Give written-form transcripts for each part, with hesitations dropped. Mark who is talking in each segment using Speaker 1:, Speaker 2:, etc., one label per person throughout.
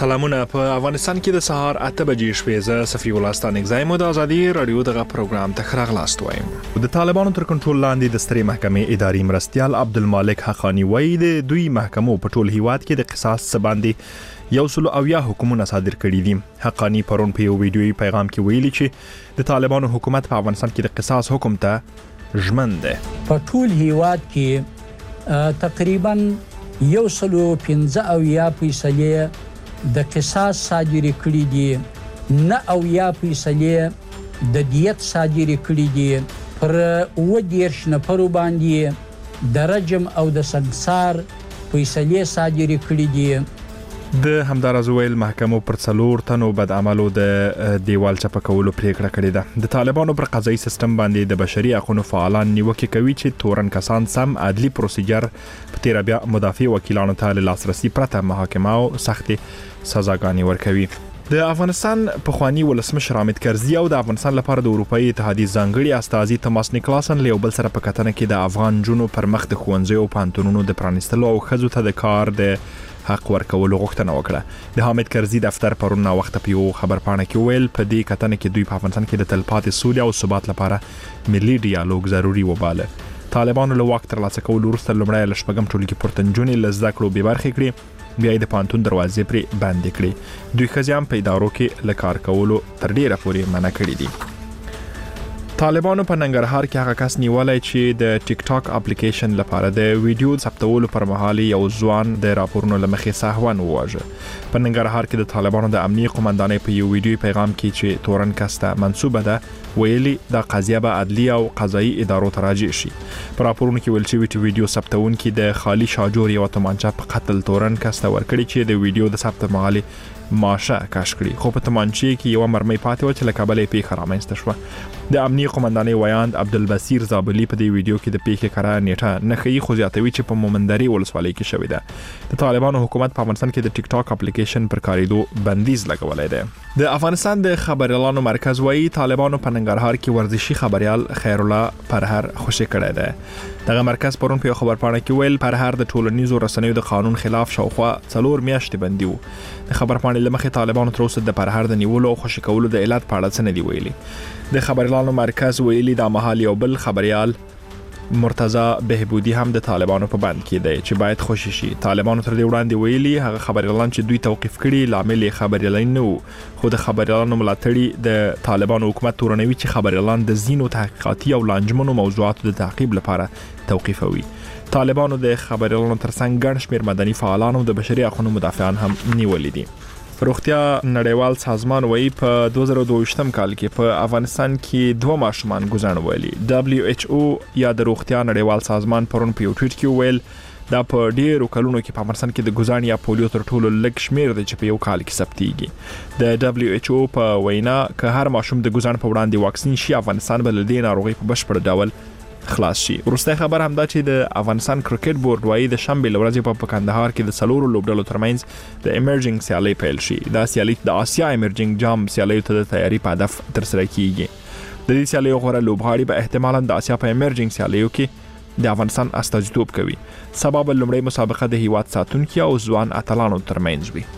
Speaker 1: سلامونه. په افغانستان کې د سهار 8 بجې شپې ز صفي ولستان اگزایم د ازادي رادیو دغه پروګرام ته خراغلاست وایم. د طالبانو تر کنټرول لاندې د سترې محکمې اداري مرستيال عبدالمالک حقانی وایي د دوی محکمو په ټول هیواد کې د قصاص سباندې یو سلو او یا حکومونه صادر کړي دي. حقانی پرون په یو ویډیوي پیغام کې ویلي چې د طالبانو حکومت په افغانستان کې د قصاص حکم ته ژمن ده.
Speaker 2: په ټول هیواد کې تقریبا 115% د قصاص صادر کړي دي، نه او یا فیصله د دیت صادر کړي دي. پر 10 نفرو باندې د رجم او د سنگسار فیصله صادر کړي دي.
Speaker 1: د همدارز ویل محکمو پر 4 تنو بد عملو د دیوال چپه کولو پریکړه کړې ده. د طالبانو پر قضایي سیستم باندې د بشري حقوقو فعالان نیوکه کوي چې تورن کسان سم عدلي پروسیجر په تیر بیا مدافع وکیلانو ته لاسرسي پرته محاکمه او سختي سزاګانې ورکوي. د افغانستان پخوانی ولسمشر حامد کرزي او د افغانستان لپاره د اروپאי اتحادیې ځانګړي استازي توماس نیکلاسن له بل سره په کتنه کې د افغان جنو پر مخ د خوندزي او پانتونونو د پرانستلو او خزو ته د کار د حق ورکولو غوښتنه وکړه. د حامد کرزي دفتر پرون وخت په یو خبرپاڼه کې ویل په دې کتنه کې دوی په افغانستان کې د تلپاتې سولې او ثبات لپاره ملي ډیالوګ ضروری وباله. طالبانو له وخت ترلاسه کولو وروسته لومړی لشپږم ټولګي پورتنجونې لزده کړو به برخې کړې، بیا د پانتون دروازې پرې بندې کړې. دوی خزيام په ادارو کې لکار کولو تر ډیره پورې منع کړی دي. طالبانو په ننګرهار کې هغه کس نیولای چې د ټیک ټاک اپلیکیشن لپاره د ویډیو ثبتولو پر مهال یو ځوان د راپورونو لمخې سهون وواژه. په ننګرهار کې د طالبانو د امنیي قومندانۍ په یو ویډیو پیغام کې چې تورن کس ته منسوبه ده ویلي د قضیه به عدلي او قضایي ادارو ته راجع شي. په راپورونو کې ویل شوی چې ویډیو ثبتونکي د خالی شاجور یو تمانچه په قتل تورن کس ته ورکړي چې د ویډیو د ثبت مهال ماشه کاش کړي، خو په تمانچې کې یو مرمۍ پاتې و چې له کابل پیښه رامنځته شوه. د امنیي قومندانۍ ویاند عبدالبصیر زابلی په دې ویډیو کې د پیښې کره نیټه نه ښیي، خو زیاتوي چې په مومندري ولسوالۍ کې شوې ده. د طالبانو حکومت په افغانستان کې د ټیک ټاک اپلیکیشن پر کاریدو بندیز لګولای دی. د افغانستان د خبريالانو مرکز وایي طالبانو په ننګرهار کې ورزشي خبريال خیر الله پرهر خوشی کړی دی. دغه مرکز پرون په خبرپاڼه کې ویل پرهر د ټولنیزو رسنیو د قانون خلاف شاوخوا 4 میاشتې بندي وو. د خبرپاڼې لمخې طالبانو تر اوسه د پرهر د نیولو او خوشی کولو د علت په اړه څه نه دی ویلي. د خبريالانو مرکز ویلي د مهال یو بل خبريال مرتضی بهبودی هم د طالبانو په بند کې دی چې باید خوشی شي. طالبانو تر دې وړاندې ویلي هغه خبريالان چې دوی توقيف کړي لامل خبريالان نه وو، خو د خبريالانو ملاتړي د طالبانو حکومت تورنوي چې خبريالان د زینو تحقیقاتي او لانجمنو موضوعاتو د تعقیب لپاره توقيفوي. طالبانو د خبريالانو ترڅنګ ګڼ شمېر مدني فعالان او د بشري حقوقو مدافعان هم نیولې دي. روغتیا نړیوال سازمان وایي په 2022 کال کې په افغانستان کې 2 ماشومان ګوزڼ ویلي. WHO یا د روغتیا نړیوال سازمان پرون په یو ټویټ کې ویل دا په ډیرو کلونو کې په افغانستان کې د ګوزڼ یا پولیو تر ټولو لږ شمیر دی چې په یو کال کې ثبتېږي. د WHO په وینا که هر ماشوم د ګوزڼ په وړاندې واکسین شي افغانستان به له دې ناروغي په بشپړ ډول خلاص شي. وروسته خبر هم دا چې د افغانستان کرکټ بورډ وایي د شنبه ورځې په کندهار کې د 4 لوبډلو ترمنځ د ایمرجنګ سیالي پیل شي. دا سیالي د آسیا ایمرجنګ جام سیالي ته د تیاری په هدف تر سره کیږي. د دې سیالي غوړه لوبغاړي به احتمالاً د آسیا په ایمرجنګ سیالیو کې د افغانستان استازیتوب کوي. سبب لومړی مسابقه د هیواد ساتونکو او ځوان اتلانو ترمنځ وي.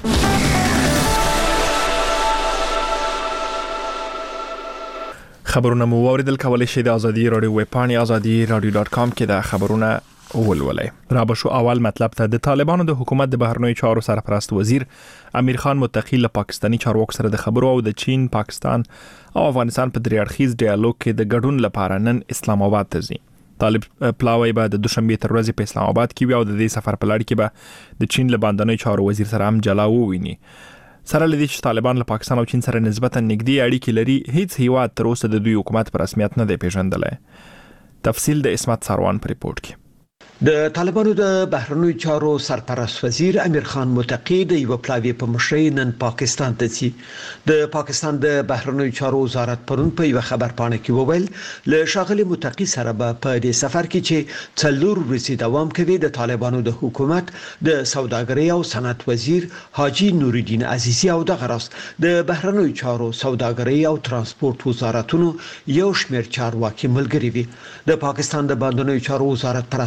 Speaker 1: خبرونه مو اوریدل کولای شئ د ازادي رادیو ویب پاڼې azadi.radio.com کې د خبرونه ولولئ. را بشو اول مطلب ته د طالبانو د حکومت د بهرنیو چارو سرپرست وزیر امیر خان متقی له پاکستانی چارواکو سره د خبرو او د چین، پاکستان او افغانستان په دریاړخیز ډیالوګ کې د ګډون لپاره نن اسلام آباد ته ځي. طالب پلاوی به د دوشنبه تر ورځې په اسلام آباد کې وي او د دې سفر په لړ کې به د چین له باندنۍ چارو وزیر سره هم جلا وویني. سره لدی چې طالبان له پاکستان او چین سره نسبتا نږدې اړیکې لري، هیڅ هیواد تر اوسه د دوی حکومت په رسمیت نه دی پیژندلی. تفصیل د اسمت سروان په ریپورت کې.
Speaker 3: د طالبانو د بهرنیو چارو سرپرست وزیر امیر خان متقی د یو پلاوی په مشرۍ نن پاکستان ته ځي. د پاکستان د بهرنیو چارو وزارت پرون په یو خبرپاڼه کې وویل له شاغلي متقی سره په دې سفر کې چې 4 ورځې دوام کوي د طالبانو د حکومت د سوداګرۍ او صنعت وزیر حاجی نور الدین عزیزی او د غرس د بهرنیو چارو سوداګرۍ او ترانسپورت وزارتونو یو شمېر چارواکي ملګري وي. د پاکستان د باندنیو چارو وزارت پر اساس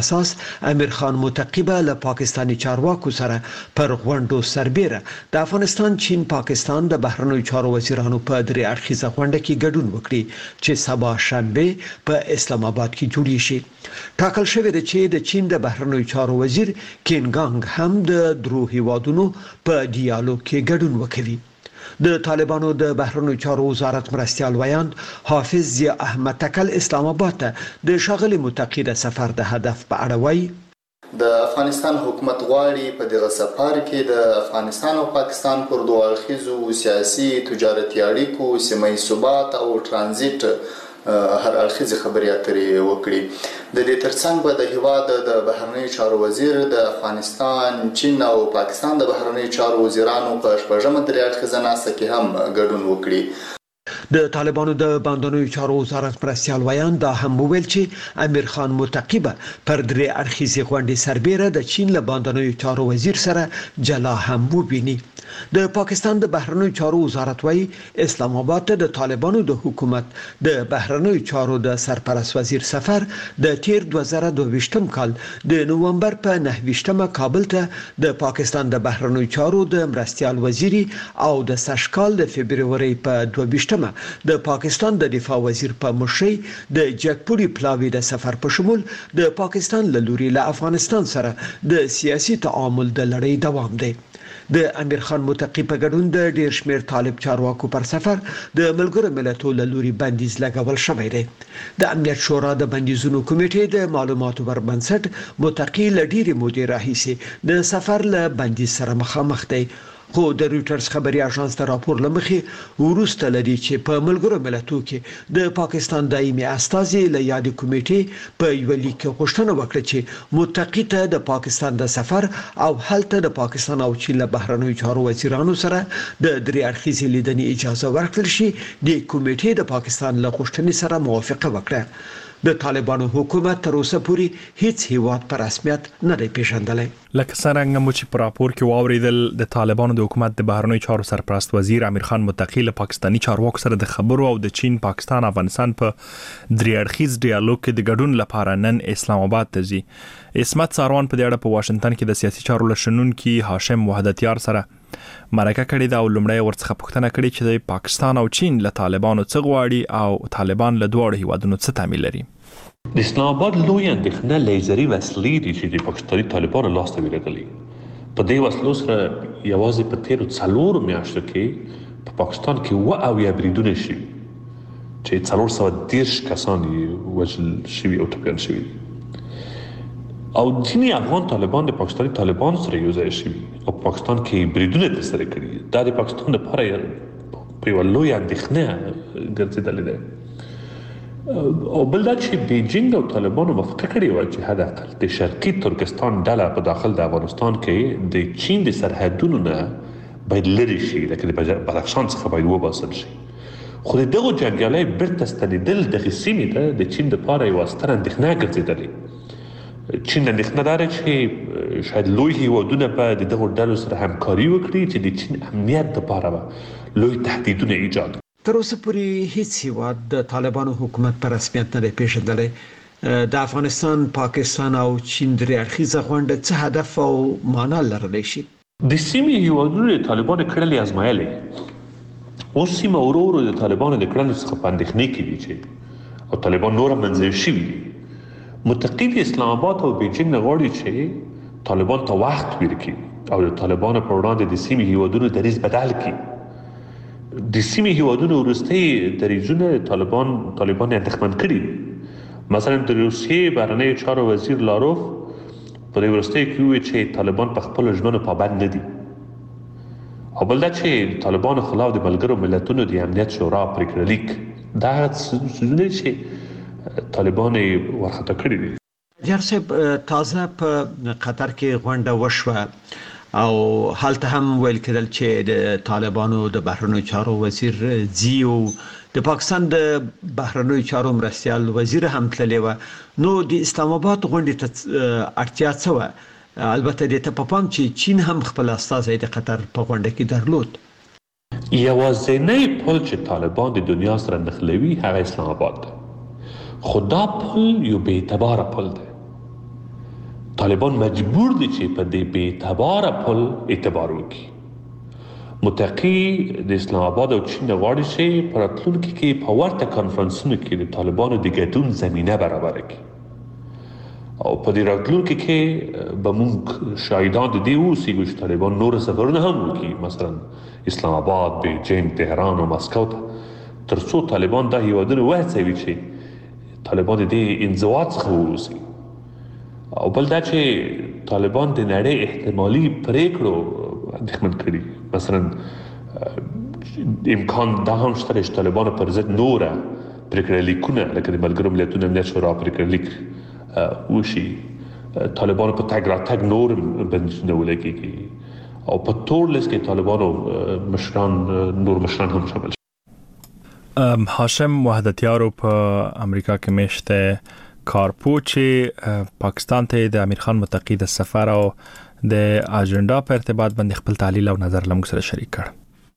Speaker 3: امیر خان متقی به له پاکستاني چارواکو سره پر غونډو سربېره د افغانستان چین پاکستان د بهرنیو چارو وزیرانو په درې اړخیزه غونډه کې ګډون وکړي چې سبا شنبه په اسلام آباد کې جوړی شي. ټاکل شوی دی چې د چین د بهرنیو چارو وزیر کینګانګ هم د درو هیوادونو په ډیالوګ کې ګډون وکړي. د طالبانو د بهرنیو چارو وزارت مرستیال ویاند حافظ ضیاء احمد تکل اسلام آباد ته د ښاغلي متقی د سفر د هدف په اړه وایي.
Speaker 4: د افغانستان حکومت غواړي په دغه سفر کې د افغانستان او پاکستان پر دوه اړخیزو سیاسي تجارتي اړیکو سیمه ثبات او ترانزیت هر اړخیزه خبرې اترې وکړي. د دې ترڅنګ به د هیواد د بهرنیو چارو وزیر د افغانستان چین او پاکستان د بهرنیو چارو وزیرانو په شپږمه درې اړخیزه ناسته کې هم ګډون وکړي.
Speaker 3: د طالبانو د باندنیو چارو وزارت مرستیال ویاند دا هم وویل چې امیر خان متقی به پر درې اړخیزې غونډې سربېره د چین له باندنیو چارو وزیر سره جلا هم وبیني. د پاکستان د بهرنیو چارو وزارت وایي اسلام آباد ته د طالبانو د حکومت د بهرنیو چارو د سرپرست وزیر سفر د تیر 2022 کال د نومبر په 9 کابل ته د پاکستان د بهرنیو چارو د مرستیال وزیری او د سشکال د فبرवरी په 22 د پاکستان د دفاع وزیر په مشرۍ د جګپوري پلاوی د سفر په شمول د پاکستان له لوري له افغانستان سره د سیاسي تعامل د لړۍ دوام دی. د امیر خان متقی په ګډون د ډیر شمیر طالب چارواکو پر سفر د ملګرو ملتونو له لوري بندیز لګول شوی دی. د امنیت شورا د بندیزونو کمیټې د معلوماتو پر بنسټ متقی له ډیرې مودې راهیسې د سفر له بندیز سره مخامخ دی. خو د رويټرز خبري اژانس ته راپور لمخې ورسته لري چې په ملګرو ملتونو کې د پاکستان دایمي استازي له یاد کمیټې په یو لیک غوښتنه وکړه چې متقی ته د پاکستان د سفر او هلته د پاکستان او چین له بهرنیو چارو وزیرانو سره د درې اړخیزې لیدنې اجازه ورکړل شي. د کمیټې د پاکستان له غوښتنې سره موافقه وکړه. د طالبانو حکومت تر اوسه پورې هیڅ هیواد په رسمیت نه دی پیژندلی.
Speaker 1: لکه څنګه مو چې په راپور کې واوریدل د طالبانو د حکومت د بهرنیو چارو سرپرست وزیر امیر خان متقی له پاکستانی چارواکو سره د خبرو او د چین پاکستان افغانستان په درې اړخیز ډیالوګ کې د ګډون لپاره نن اسلام آباد ته ځي. اسمت ساروان په دې اړه په واشنگټن کې د سیاسي چارو لشنونکي هاشم وحدتیار سره مرکه کړې ده او لومړی ورڅخه پوښتنه کړې چې د پاکستان او چین له طالبانو څه غواړي او طالبان له دواړو هیوادونو څه تامل لري.
Speaker 5: د اسلام آباد لوی اندېښنه لیزري وسلې دي چې د پاکستاني طالبانو لاسته ورغلي. په دې وسلو سره یوازې په تیرو 4 میاشتو کې په پاکستان کې 70 بریدونه شوي چې 410 کسان وژل شوي او ټپیان شوي او ځینې افغان طالبان د پاکستاني طالبانو سره یو ځای شوي او په پاکستان کې بریدونه ترسره کړي. دا د پاکستان لپاره په یوه لویه اندېښنه ګرځېدلې ده. او بل دا چې بیجینګ او طالبانو موافقه کړې وه چې حداقل د شرقي ترکستان ډله په داخل د افغانستان کې د چین د سرحدونو نه باید لرې شي، لکه د بدخشان څخه باید وباسل شي. خو د دغو جنګیالۍ بیرته ستنېدل دغې سیمې ته د چین دپاره یوه ستره اندېښنه ګرځېدلې. چین اندېښنه دا ده چې شاید لوی هیوادونه به د دغو ډلو سره همکاري وکړي چې د چین امنیت دپاره به لوی تهدیدونه ایجاد کړي.
Speaker 3: تر اوسه پورې هیڅ هیواد د طالبانو حکومت په رسمیت نه دی پیژندلی. د افغانستان، پاکستان او چین درې اړخیزه غونډه څه هدف او معنا لرلی شي؟
Speaker 5: د سیمې هیوادونو د طالبانو کړنې ازمایلې. اوس سیمه ورو ورو د طالبانو د کړنو څخه په اندېښنې کې دي چې او طالبان نور هم منځوي شوي دي. متقی د اسلام آباد او بیجینګ نه غواړي چې طالبان ته وخت ورکړي او د طالبانو په وړاندې د سیمې هیوادونو دریځ بدل کړي. د سیمې هیوادونو وروستي دریځونه طالبان اندېښمن کړي. مثلا د روسیې بهرنیو چارو وزیر لاروف په دې وروستیو کې وویل چې طالبان په خپلو ژمنو پابند نه دي. او بل دا چې طالبانو خلاف د ملګرو ملتونو د امنیت شورا پرېکړه لیک دا څیزونه چې طالبان یې ورخطا کړي دي.
Speaker 3: جار صاحب، تازه په قطر کې غونډه وشوه او هلته هم ویل کېدل چې د طالبانو د بهرنیو چارو وزیر زیو د پاکستان د بهرنیو چارو مرستیال وزیر هم تللی و. نو د اسلام آباد غونډې ته اړتیا څه وه؟ البته دې ته په پام چې چین هم خپل استازی د قطر په غونډه کې درلود.
Speaker 5: یوازینی پل چې طالبان د دنیا سره نښلوي هغه اسلام آباد ده. خو دا پل یو بې اعتباره پل ده. طالبان مجبور دي چې په دې بې اعتباره پل اعتبار وکړي. متقي د اسلام آباد او چین غواړي چې په راتلونکي کې په ورته کانفرنسونو کې د طالبانو د ګډون زمینه برابره کړي او په دې راتلونکي کې به موږ شاهدان د دې اوسېږو چې طالبان نور سفرونه هم وکړي، مثلا اسلام آباد، بیجینګ، تهران او مسکو ته، تر څو طالبان دا هیوادونه وهڅوي چې طالبان د دې انزوا څخه ووځي. او بل دا چې طالبان د نړۍ احتمالي پریکړو اندېښمن کړي، مثلا امکان دا هم شته چې طالبانو پر ضد نوره پریکړه لیکونه لکه د ملګرو ملتونو امنیت شورا پریکړه لیک وشي، طالبانو په تګ راتګ نور بندیزونه ولګېږي او په تور لیست کې طالبانو نور مشران هم شامل شي.
Speaker 1: هاشم وحدتیارو په امریکا کې میشته کارپو چې پاکستان ته د امیر خان متقي د سفر او د اجنډا په ارتباط باندې خپل تحلیل او نظر لمغ سره شریک کړ.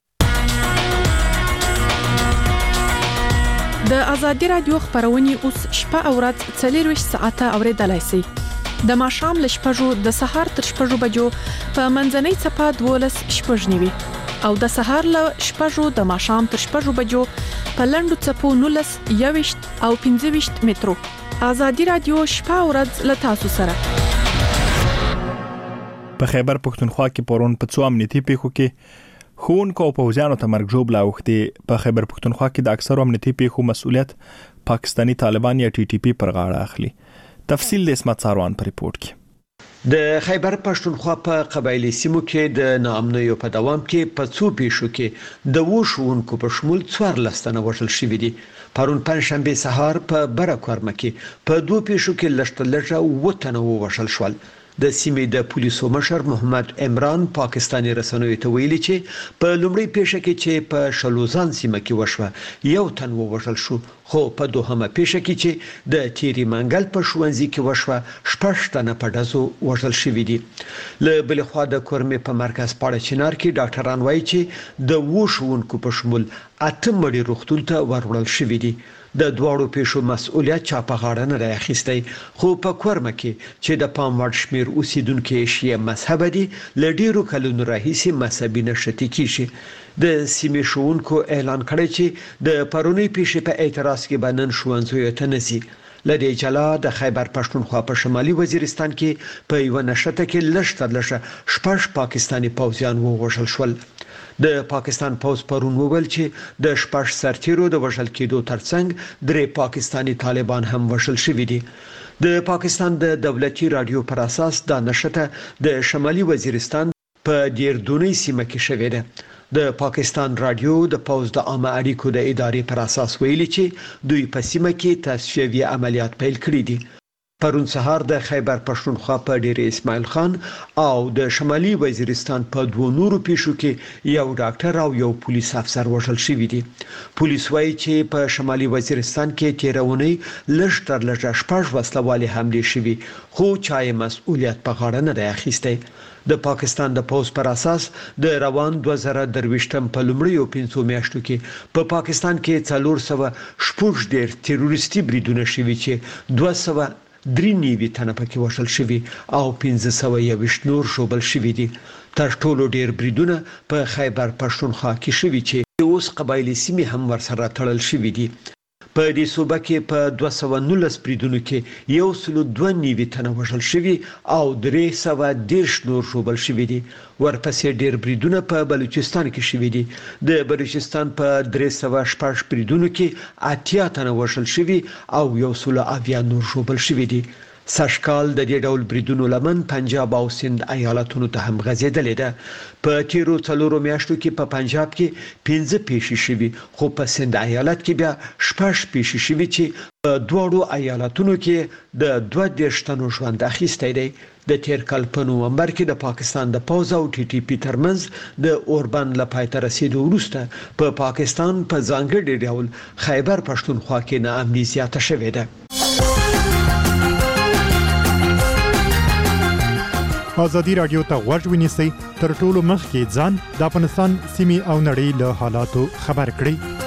Speaker 6: د ازادي رادیو خبرونه اوس شپه او ورځ 24 ساعته اوریدلای شئ. د ماښام ل شپږو د سهار تر شپږو بجو په منځنۍ صفه 12:09 او د سهار ل شپږو د ماښام تر شپږو بجو په لندو صفو 19 او 15 مترو. ازادي رادیو شپه او ورځ ل تاسو سره.
Speaker 1: په خیبر پښتونخوا کې پرون په څو امنیتي پیښو کې خونکو او پوځیانو ته مرګ ژوبله اوښتې. په خیبر پښتونخوا کې د اکثرو امنیتي پیښو مسؤلیت پاکستانی طالبان یا ټي ټي پی پر غاړه اخلي. تفصیل د اسمت ساروان په ریپورت کې.
Speaker 3: د خیبر پښتونخوا په قبایلی سیمو کې د ناامنیو په دوام کې په څو پیښو کې د وښونکو په شمول 14 تنه وژل شوي دي. پرون پنځشنبه سهار په برکورمه کې په دوه پیښو کې لږه وټنه وژل شول. د سیمې د پولیسو مشر محمد عمران پاکستانی رسنیو ته ویلي چې په لومړی پیښه کې چې په شلوزان سیمه کې وشوه یو تن وژل شو، خو په دوهمه پیښه کې چې د تیری منګل په ښوونځي کې وشوه 6 تنه په ډزو وژل شوي دي. له بل خوا د کورمې په مرکز پاړه چنار کې ډاکټران وایي چې د وښونکو په شمول 8 مړي روغتون ته ورول شوي دي. د دواړو پیښو مسؤلیت چا په غاړه نه راخیستی، خو په کورمه کې چې د پام وړ شمیر اوسیدونکو شیعه مذهب دي لډیرو کلونو راهیسې مذهبي نشتی کیږي. د سیمې شونکو اعلان کړی چې د پرونی پیښې په اعتراض کې بنن ښوونځیو ته نزي. لدې جلا د خیبر پښتونخوا په شمالي وزیرستان کې په یو نشته کې لږ 6 پاکستانی پوځیان ووژل شول. د پاکستان پوځ پرون وویل چې د 6 سرتیرو د وژل کېدو ترڅنګ 3 پاکستانی طالبان هم وژل شوي دي. د پاکستان د دولتي رادیو پر اساس دا نشته د شمالي وزیرستان په دیردونی سیمه کې شوې ده. د پاکستان رادیو د پوځ د عامه اړیکو د ادارې پر اساس ویلي چې دوی په سیمه کې تصفیوي عملیات پیل کړي دي. پرون سهار د خیبر پښتونخوا په ډیر اسماعیل خان او د شمالي وزیرستان په دوه نورو پیښو کې یو ډاکټر او یو پولیس افسر وژل شوي دي. پولیس وایي چې په شمالي وزیرستان کې تیرونی لږ 6 وسلوالې حملې شوي، خو چا یې مسؤلیت په غاړه نه اخیستی. د پاکستان د پوز پر اساس د روان 2023 په لومړیو 5 میاشتو کې په پاکستان کې 400 تروریستي بریدونه شوي چې 293 تنه پکې وژل شوي او 1521 نور ژوبل شوي دي. تر ټولو ډیر بریدونه په خیبر پښتونخوا کې شوي چې اوس قبایلی سیمې هم ورسره تړل شوي دي. په دې صوبه کې په 219 بریدونو کې 192 تنه وژل شوي او 310 نور ژوبل شوي دي. ورپسې ډیر بریدونه په بلوچستان کې شوي دي. د بلوچستان په 316 بریدونو کې 80 تنه وژل شوي او 180 نور ژوبل شوي دي. سشکال د دې ډول بریدونو لمن پنجاب او سند ایالتونو ته هم غځېدلې ده. په تیرو 4 میاشتو کې په پنجاب کې 15 پیښې شوي، خو په سند ایالت کې بیا 6 پیښې شوي چې په دوړو ایالتونو کې د 22 تنو ژوند اخیستی دی. د تیر کال په نومبر کې د پاکستان د پوځ او ټي ټي پی ترمنځ د اوربند لپاره ته رسیدو وروسته په پاکستان په ځانګړي ډول خیبر پښتونخوا کې ناامني زیاته شوې ده.
Speaker 7: ازادي رادیو ته غوږ ونیسئ، تر ټولو مخکې ځان د افغانستان سیمې او نړۍ له حالاتو خبر کړئ.